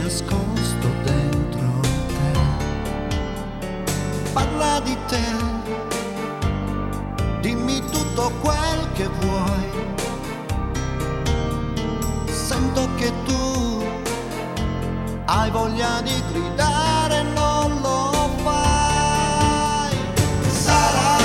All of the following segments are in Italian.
nascosto dentro te. Parla di te, dimmi tutto quel che vuoi. Sento che tu hai voglia di gridare, non lo fai. Sarà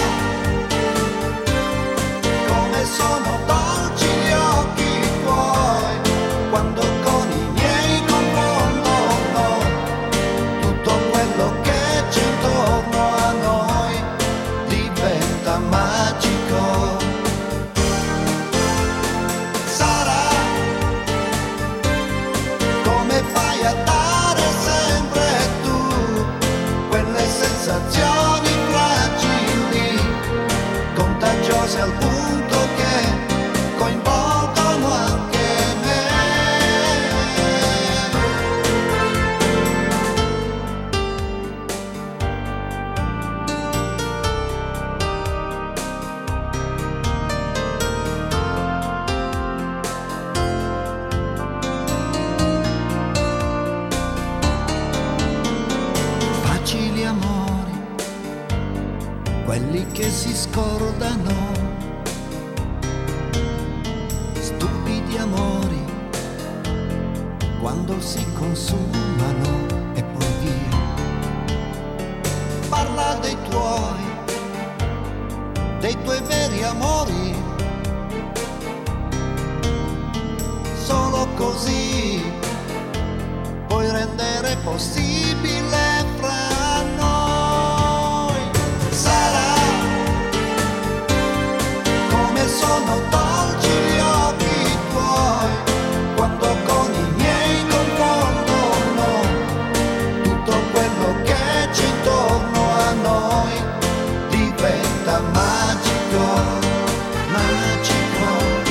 come sono dolci gli occhi tuoi quando con i miei confondono tutto quello che c'è intorno a noi diventa magico. Sarà come fai a dare sempre tu quelle sensazioni fragili, contagiose al punto che coinvolgono anche me. Facili amori, quelli che si scordano, stupidi amori, quando si consumano e poi via. Parla dei tuoi veri amori, solo così puoi rendere possibile fra noi. Sarà come sono dolci gli occhi tuoi quando con i miei confondono tutto quello che c'è intorno a noi diventa magico, magico.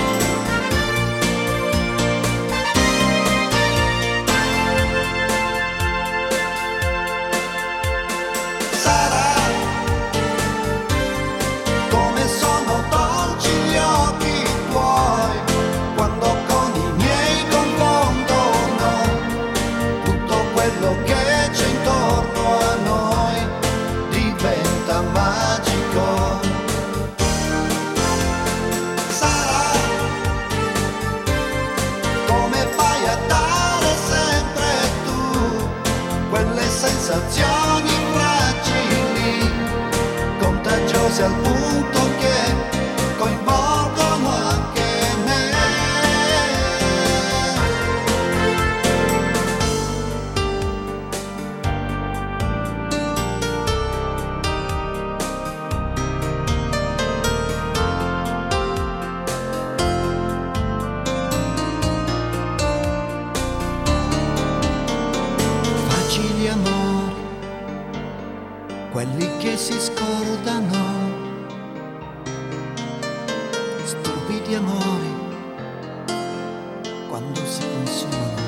Sarà come sono dolci gli occhi tuoi quando con i miei confondono tutto quello che c'è intorno a noi diventa magico. Sarà come fai a dare sempre tu quelle sensazioni fragili, contagiose al punto che coinvolgono anche me. Facili amori, quelli che si scordano, stupidi amori, quando si consumano